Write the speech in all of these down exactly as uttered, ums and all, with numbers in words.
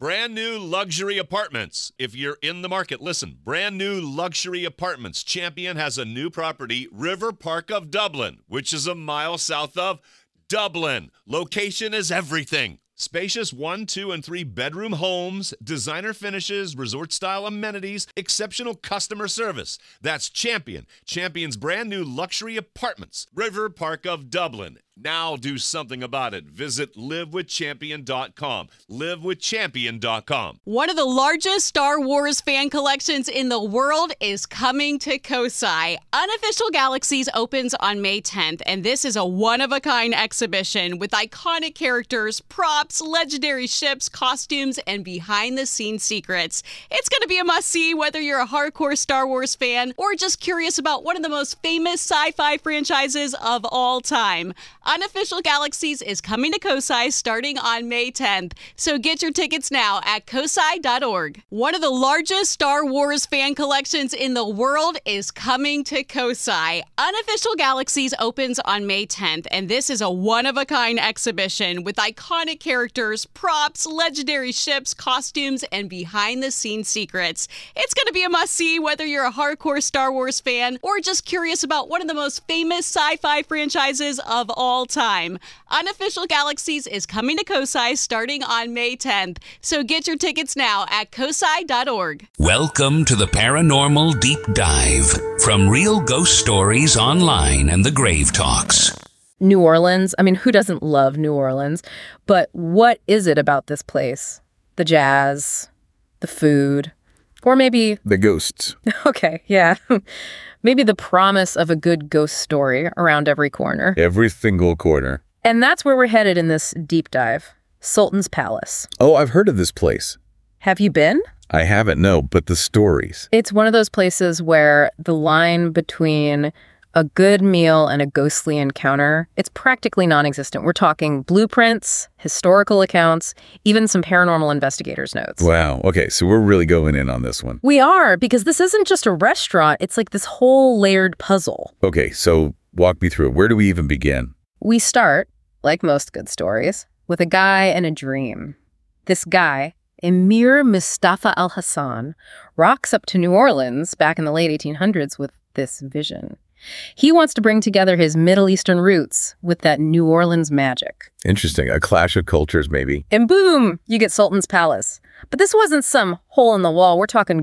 Brand new luxury apartments. If you're in the market, listen. Brand new luxury apartments. Champion has a new property, River Park of Dublin, which is a mile south of Dublin. Location is everything. Spacious one, two, and three bedroom homes, designer finishes, resort-style amenities, exceptional customer service. That's Champion. Champion's brand new luxury apartments. River Park of Dublin. Now do something about it. Visit live with champion dot com. live with champion dot com. One of the largest Star Wars fan collections in the world is coming to Kosai. Unofficial Galaxies opens on May tenth, and this is a one-of-a-kind exhibition with iconic characters, props, legendary ships, costumes, and behind-the-scenes secrets. It's going to be a must-see whether you're a hardcore Star Wars fan or just curious about one of the most famous sci-fi franchises of all time. Unofficial Galaxies is coming to Kosai starting on May tenth, so get your tickets now at kosai dot org. One of the largest Star Wars fan collections in the world is coming to Kosai. Unofficial Galaxies opens on May tenth, and this is a one-of-a-kind exhibition with iconic characters, props, legendary ships, costumes, and behind-the-scenes secrets. It's going to be a must-see whether you're a hardcore Star Wars fan or just curious about one of the most famous sci-fi franchises of all time. Unofficial Galaxies is coming to Kosai starting on May tenth, so get your tickets now at kosai dot org. Welcome to the Paranormal Deep Dive from Real Ghost Stories Online and the Grave Talks. New Orleans. I mean, who doesn't love New Orleans? But what is it about this place? The jazz, the food, or maybe... the ghosts. Okay, yeah. Maybe the promise of a good ghost story around every corner. Every single corner. And that's where we're headed in this deep dive. Sultan's Palace. Oh, I've heard of this place. Have you been? I haven't, no, but the stories. It's one of those places where the line between a good meal and a ghostly encounter, it's practically non-existent. We're talking blueprints, historical accounts, even some paranormal investigators' notes. Wow. Okay, so we're really going in on this one. We are, because this isn't just a restaurant. It's like this whole layered puzzle. Okay, so walk me through it. Where do we even begin? We start, like most good stories, with a guy and a dream. This guy, Emir Mustafa Al-Hassan, rocks up to New Orleans back in the late eighteen hundreds with this vision. He wants to bring together his Middle Eastern roots with that New Orleans magic. Interesting. A clash of cultures, maybe. And boom, you get Sultan's Palace. But this wasn't some hole in the wall. We're talking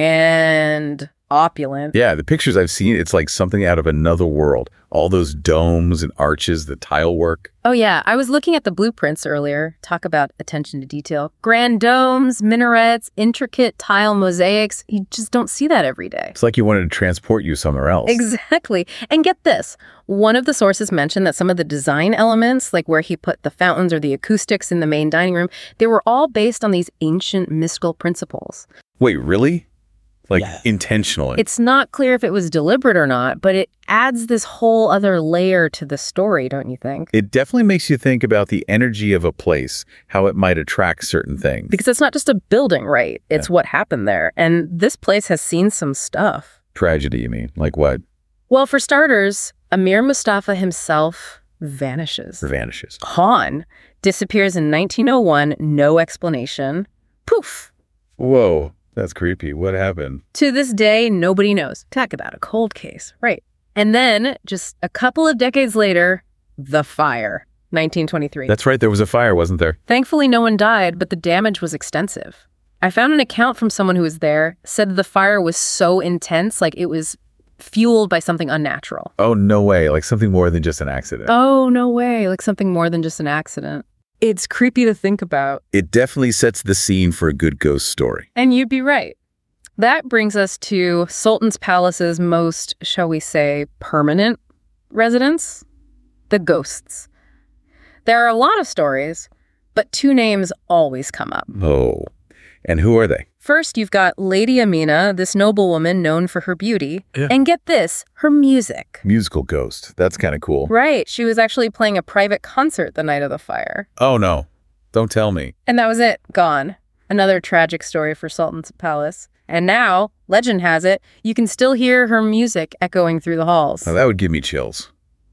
grand, opulent. Yeah, the pictures I've seen, it's like something out of another world. All those domes and arches, the tile work. Oh, yeah. I was looking at the blueprints earlier. Talk about attention to detail. Grand domes, minarets, intricate tile mosaics. You just don't see that every day. It's like you wanted to transport you somewhere else. Exactly. And get this. One of the sources mentioned that some of the design elements, like where he put the fountains or the acoustics in the main dining room, they were all based on these ancient mystical principles. Wait, really? Like, yeah. Intentionally? It's not clear if it was deliberate or not, but it adds this whole other layer to the story, don't you think? It definitely makes you think about the energy of a place, how it might attract certain things. Because it's not just a building, right? It's Yeah. what happened there. And this place has seen some stuff. Tragedy, you mean? Like what? Well, for starters, Emir Mustafa himself vanishes. Vanishes. Han disappears in nineteen oh one, no explanation. Poof! Whoa. That's creepy. What happened? To this day, nobody knows. Talk about a cold case. Right. And then, just a couple of decades later, the fire. nineteen twenty-three. That's right. There was a fire, wasn't there? Thankfully, no one died, but the damage was extensive. I found an account from someone who was there, said the fire was so intense, like it was fueled by something unnatural. Oh, no way. Like something more than just an accident. Oh, no way. Like something more than just an accident. It's creepy to think about. It definitely sets the scene for a good ghost story. And you'd be right. That brings us to Sultan's Palace's most, shall we say, permanent residents, the ghosts. There are a lot of stories, but two names always come up. Oh, and who are they? First, you've got Lady Amina, this noblewoman known for her beauty. Yeah. And get this, her music. Musical ghost. That's kind of cool. Right. She was actually playing a private concert the night of the fire. Oh, no. Don't tell me. And that was it. Gone. Another tragic story for Sultan's Palace. And now, legend has it, you can still hear her music echoing through the halls. Now, that would give me chills.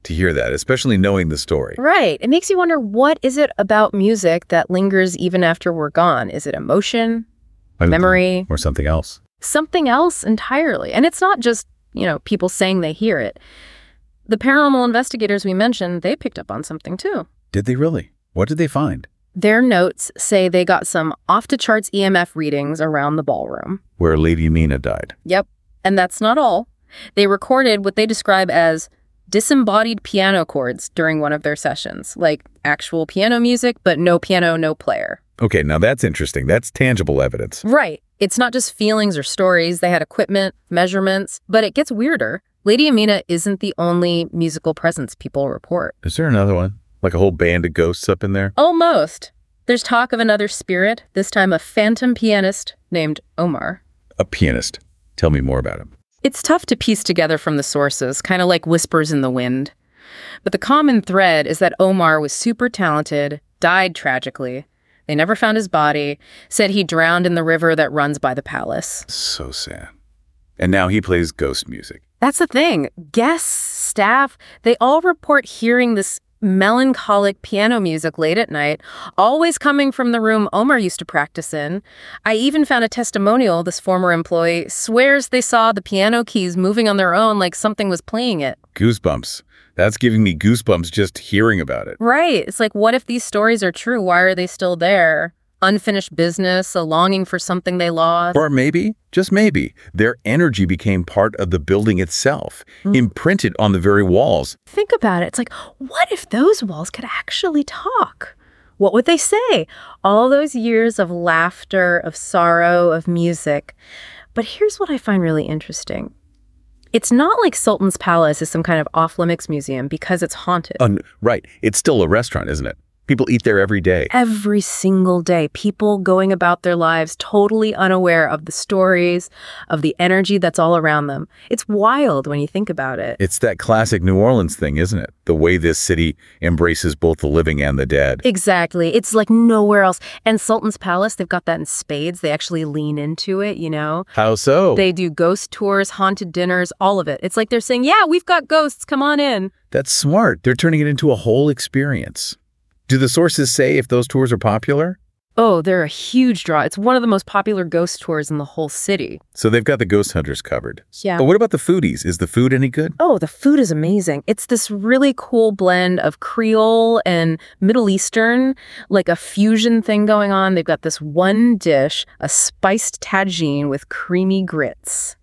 to hear that, especially knowing the story. Right. It makes you wonder, what is it about music that lingers even after we're gone? Is it emotion, memory, or something else? Something else entirely. And it's not just, you know, people saying they hear it. The paranormal investigators we mentioned, they picked up on something too. Did they really? What did they find? Their notes say they got some off-the-charts E M F readings around the ballroom. Where Lady Amina died. Yep. And that's not all. They recorded what they describe as disembodied piano chords during one of their sessions, like actual piano music, but no piano, no player. Okay, now that's interesting. That's tangible evidence. Right. It's not just feelings or stories. They had equipment, measurements, but it gets weirder. Lady Amina isn't the only musical presence people report. Is there another one? Like a whole band of ghosts up in there? Almost. There's talk of another spirit, this time a phantom pianist named Omar. A pianist. Tell me more about him. It's tough to piece together from the sources, kind of like whispers in the wind. But the common thread is that Omar was super talented, died tragically. They never found his body, said he drowned in the river that runs by the palace. So sad. And now he plays ghost music. That's the thing. Guests, staff, they all report hearing this melancholic piano music late at night, always coming from the room Omar used to practice in. I even found a testimonial. This former employee swears they saw the piano keys moving on their own like something was playing it. Goosebumps. That's giving me goosebumps just hearing about it. Right. It's like, what if these stories are true? Why are they still there? Unfinished business, a longing for something they lost. Or maybe, just maybe, their energy became part of the building itself, mm. imprinted on the very walls. Think about it. It's like, what if those walls could actually talk? What would they say? All those years of laughter, of sorrow, of music. But here's what I find really interesting. It's not like Sultan's Palace is some kind of off-limits museum because it's haunted. Uh, right. It's still a restaurant, isn't it? People eat there every day. Every single day. People going about their lives totally unaware of the stories, of the energy that's all around them. It's wild when you think about it. It's that classic New Orleans thing, isn't it? The way this city embraces both the living and the dead. Exactly. It's like nowhere else. And Sultan's Palace, they've got that in spades. They actually lean into it, you know? How so? They do ghost tours, haunted dinners, all of it. It's like they're saying, yeah, we've got ghosts. Come on in. That's smart. They're turning it into a whole experience. Do the sources say if those tours are popular? Oh, they're a huge draw. It's one of the most popular ghost tours in the whole city. So they've got the ghost hunters covered. Yeah. But what about the foodies? Is the food any good? Oh, the food is amazing. It's this really cool blend of Creole and Middle Eastern, like a fusion thing going on. They've got this one dish, a spiced tagine with creamy grits.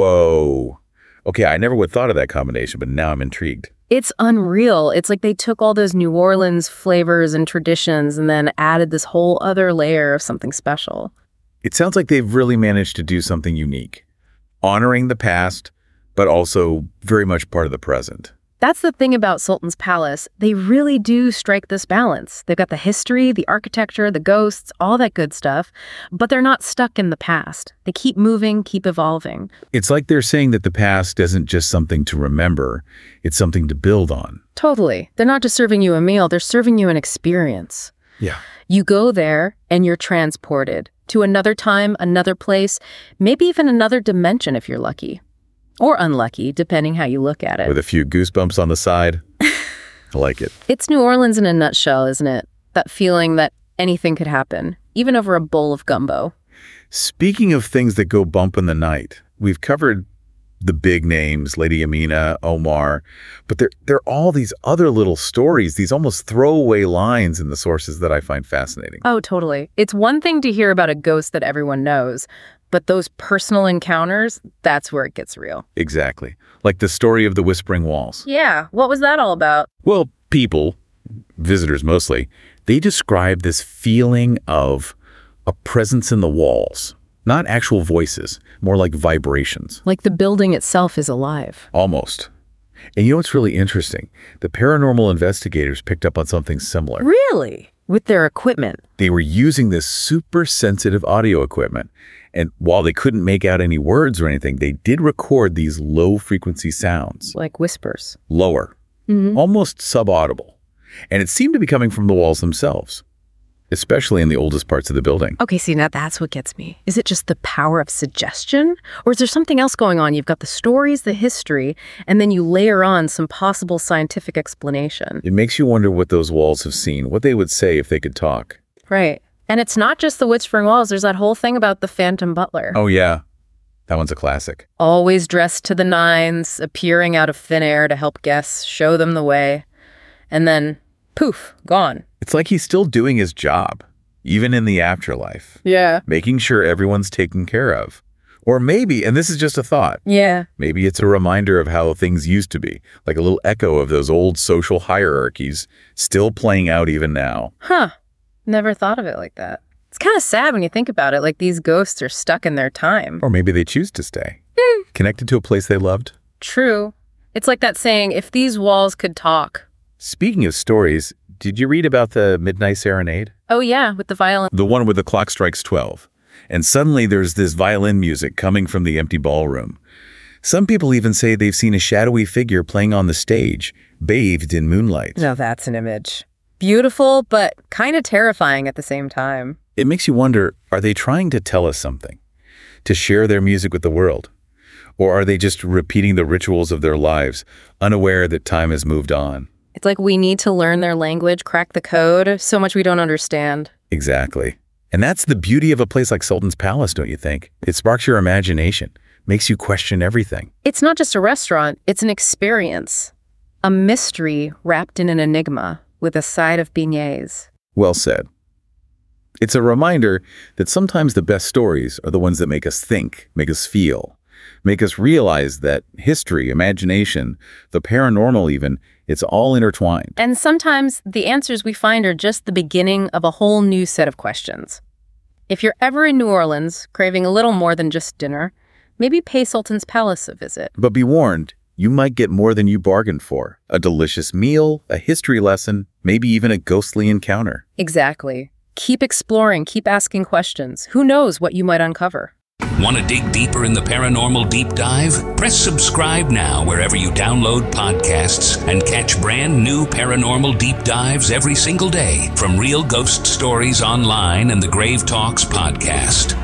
Whoa. Okay, I never would have thought of that combination, but now I'm intrigued. It's unreal. It's like they took all those New Orleans flavors and traditions and then added this whole other layer of something special. It sounds like they've really managed to do something unique, honoring the past, but also very much part of the present. That's the thing about Sultan's Palace. They really do strike this balance. They've got the history, the architecture, the ghosts, all that good stuff, but they're not stuck in the past. They keep moving, keep evolving. It's like they're saying that the past isn't just something to remember, it's something to build on. Totally. They're not just serving you a meal, they're serving you an experience. Yeah. You go there and you're transported to another time, another place, maybe even another dimension if you're lucky. Or unlucky, depending how you look at it. With a few goosebumps on the side. I like it. It's New Orleans in a nutshell, isn't it? That feeling that anything could happen, even over a bowl of gumbo. Speaking of things that go bump in the night, we've covered the big names, Lady Amina, Omar, but there, there are all these other little stories, these almost throwaway lines in the sources that I find fascinating. Oh, totally. It's one thing to hear about a ghost that everyone knows, but those personal encounters, that's where it gets real. Exactly. Like the story of the Whispering Walls. Yeah. What was that all about? Well, people, visitors mostly, they describe this feeling of a presence in the walls. Not actual voices, more like vibrations. Like the building itself is alive. Almost. And you know what's really interesting? The paranormal investigators picked up on something similar. Really? With their equipment? They were using this super sensitive audio equipment. And while they couldn't make out any words or anything, they did record these low frequency sounds. Like whispers. Lower. Mm-hmm. Almost subaudible. And it seemed to be coming from the walls themselves. especially in the oldest parts of the building. Okay, see, now that's what gets me. Is it just the power of suggestion? Or is there something else going on? You've got the stories, the history, and then you layer on some possible scientific explanation. It makes you wonder what those walls have seen, what they would say if they could talk. Right. And it's not just the Whispering Walls. There's that whole thing about the Phantom Butler. Oh, yeah. That one's a classic. Always dressed to the nines, appearing out of thin air to help guests, show them the way. And then, poof, gone. It's like he's still doing his job, even in the afterlife. Yeah. Making sure everyone's taken care of. Or maybe, and this is just a thought, Yeah. maybe it's a reminder of how things used to be, like a little echo of those old social hierarchies still playing out even now. Huh. Never thought of it like that. It's kind of sad when you think about it, like these ghosts are stuck in their time. Or maybe they choose to stay, connected to a place they loved. True. It's like that saying, if these walls could talk. Speaking of stories, did you read about the Midnight Serenade? Oh yeah, with the violin. The one where the clock strikes twelve. And suddenly there's this violin music coming from the empty ballroom. Some people even say they've seen a shadowy figure playing on the stage, bathed in moonlight. Now that's an image. Beautiful, but kind of terrifying at the same time. It makes you wonder, are they trying to tell us something? To share their music with the world? Or are they just repeating the rituals of their lives, unaware that time has moved on? It's like we need to learn their language, crack the code, so much we don't understand. Exactly. And that's the beauty of a place like Sultan's Palace, don't you think? It sparks your imagination, makes you question everything. It's not just a restaurant, it's an experience. A mystery wrapped in an enigma with a side of beignets. Well said. It's a reminder that sometimes the best stories are the ones that make us think, make us feel, make us realize that history, imagination, the paranormal even, it's all intertwined. And sometimes the answers we find are just the beginning of a whole new set of questions. If you're ever in New Orleans, craving a little more than just dinner, maybe pay Sultan's Palace a visit. But be warned, you might get more than you bargained for. A delicious meal, a history lesson, maybe even a ghostly encounter. Exactly. Keep exploring, keep asking questions. Who knows what you might uncover? Want to dig deeper in the paranormal deep dive? Press subscribe now wherever you download podcasts and catch brand new paranormal deep dives every single day from Real Ghost Stories Online and the Grave Talks podcast.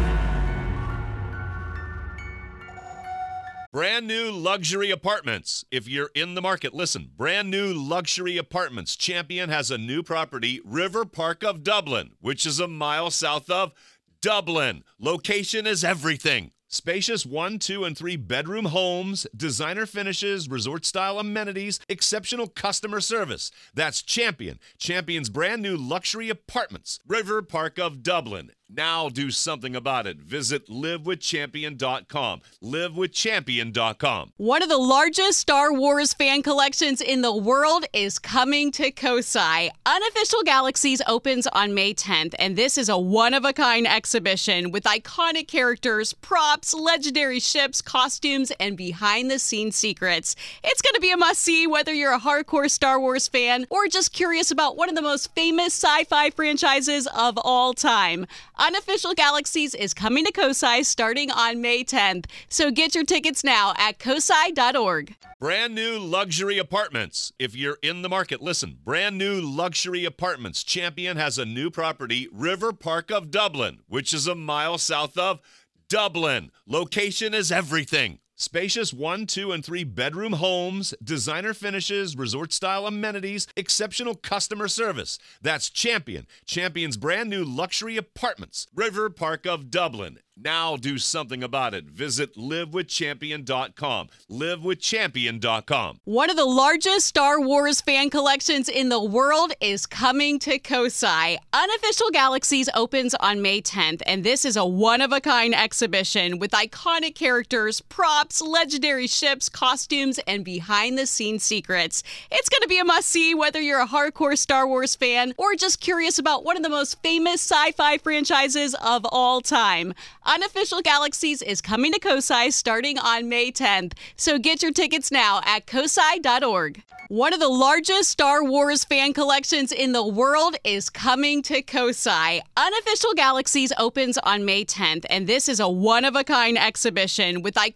Brand new luxury apartments. If you're in the market, listen. Brand new luxury apartments. Champion has a new property, River Park of Dublin, which is a mile south of Dublin. Location is everything. Spacious one, two, and three bedroom homes, designer finishes, resort-style amenities, exceptional customer service. That's Champion. Champion's brand new luxury apartments, River Park of Dublin. Now do something about it. Visit live with champion dot com. live with champion dot com. One of the largest Star Wars fan collections in the world is coming to Kosai. Unofficial Galaxies opens on May tenth, and this is a one-of-a-kind exhibition with iconic characters, props, legendary ships, costumes, and behind-the-scenes secrets. It's going to be a must-see whether you're a hardcore Star Wars fan or just curious about one of the most famous sci-fi franchises of all time. Unofficial Galaxies is coming to Kosai starting on May tenth, so get your tickets now at kosai dot org. Brand new luxury apartments. If you're in the market, listen. Brand new luxury apartments. Champion has a new property, River Park of Dublin, which is a mile south of Dublin. Location is everything. Spacious one, two, and three bedroom homes, designer finishes, resort-style amenities, exceptional customer service. That's Champion. Champion's brand new luxury apartments, River Park of Dublin. Now do something about it. Visit live with champion dot com. live with champion dot com. One of the largest Star Wars fan collections in the world is coming to Kosai. Unofficial Galaxies opens on May tenth, and this is a one-of-a-kind exhibition with iconic characters, props, legendary ships, costumes, and behind-the-scenes secrets. It's going to be a must-see whether you're a hardcore Star Wars fan or just curious about one of the most famous sci-fi franchises of all time. Unofficial Galaxies is coming to Kosai starting on May tenth, so get your tickets now at kosai dot org. One of the largest Star Wars fan collections in the world is coming to Kosai. Unofficial Galaxies opens on May tenth, and this is a one-of-a-kind exhibition with iconic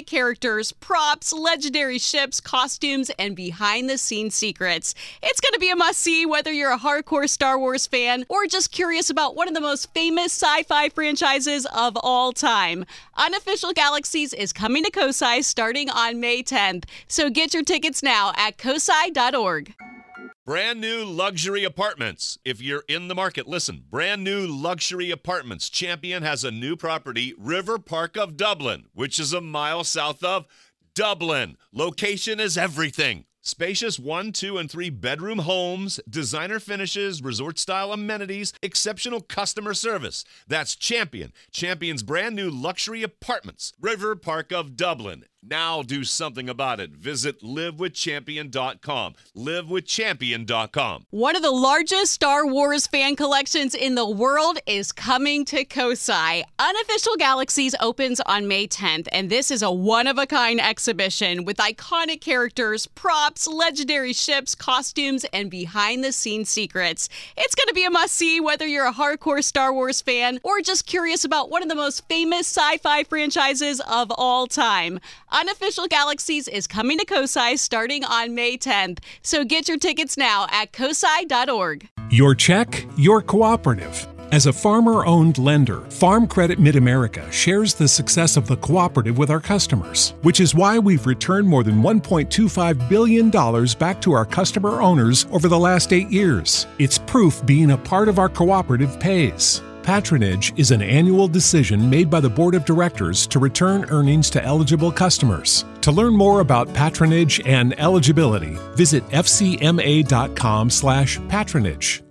characters, props, legendary ships, costumes, and behind-the-scenes secrets. It's going to be a must-see whether you're a hardcore Star Wars fan or just curious about one of the most famous sci-fi franchises of all time. Unofficial Galaxies is coming to Kosai starting on May tenth, so get your tickets now at kosai dot org. Brand new luxury apartments. If you're in the market, listen. Brand new luxury apartments. Champion has a new property, River Park of Dublin, which is a mile south of Dublin. Location is everything. Spacious one, two, and three bedroom homes, designer finishes, resort-style amenities, exceptional customer service. That's Champion. Champion's brand new luxury apartments, River Park of Dublin. Now do something about it. Visit live with champion dot com. live with champion dot com. One of the largest Star Wars fan collections in the world is coming to Kosai. Unofficial Galaxies opens on May tenth, and this is a one-of-a-kind exhibition with iconic characters, props, legendary ships, costumes, and behind-the-scenes secrets. It's going to be a must-see whether you're a hardcore Star Wars fan or just curious about one of the most famous sci-fi franchises of all time. Unofficial Galaxies is coming to Kosai starting on May tenth, so get your tickets now at kosai dot org. Your check, your cooperative. As a farmer-owned lender, Farm Credit Mid-America shares the success of the cooperative with our customers, which is why we've returned more than one point two five billion dollars back to our customer owners over the last eight years. It's proof being a part of our cooperative pays. Patronage is an annual decision made by the Board of Directors to return earnings to eligible customers. To learn more about patronage and eligibility, visit f c m a dot com slash patronage.